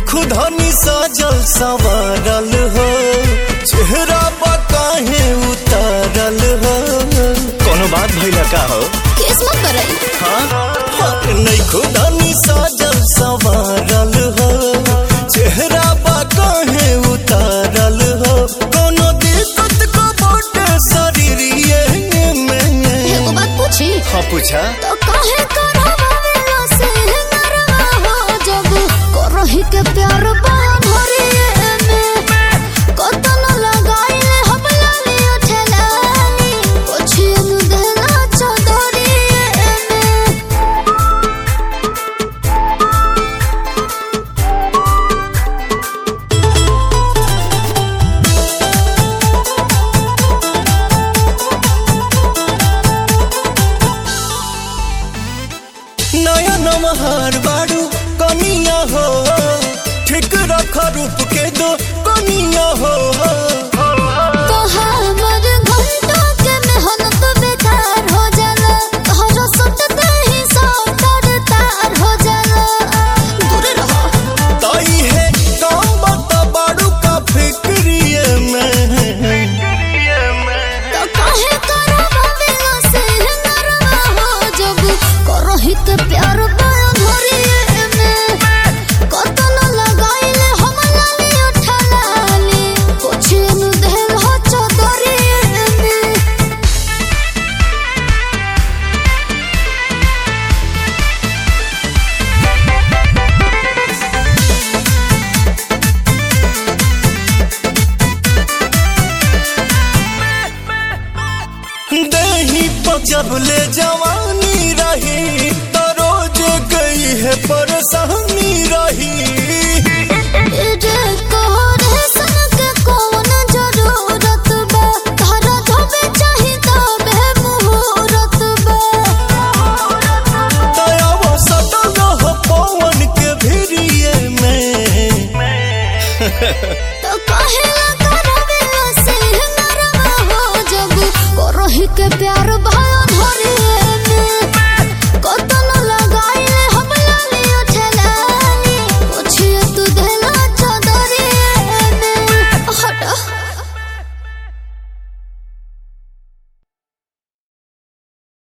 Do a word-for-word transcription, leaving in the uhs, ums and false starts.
खुदानी साजल संवारल हो चेहरा पर काहे उतारल हो कोनो बात भइला का हो किस्मत बरई हाँ नहीं खुदानी साजल संवारल हो चेहरा पर काहे उतारल हो कोनो दिक्कत को बोटे शरीरिए में एगो बात पूछी हाँ पूछा तो काहे करवावेला से नरवा हो जब करही के प्यार बा भरिए में कतन लगाइले हम लाली उठलानी ओछिनु देला चदरिए में नया नमहार बाड़ू कनिया हो ठीक रख रूप के दो कनिया हो तो हमर घंटा के मेहनत बेकार हो जाला तोहरा सुनते ही सब तार हो जाला दूर रहो ताई है काम बता बाड़ू का फिक्रिए में तो काहे करवावेला से नरवा हो जब करही के प्यार बा धरिए में कतन लगाइले हम लाली उठलानी ओछिनु देला चदरिए में दही पर जब ले जवानी रही तो रोज गई है परेशानी रही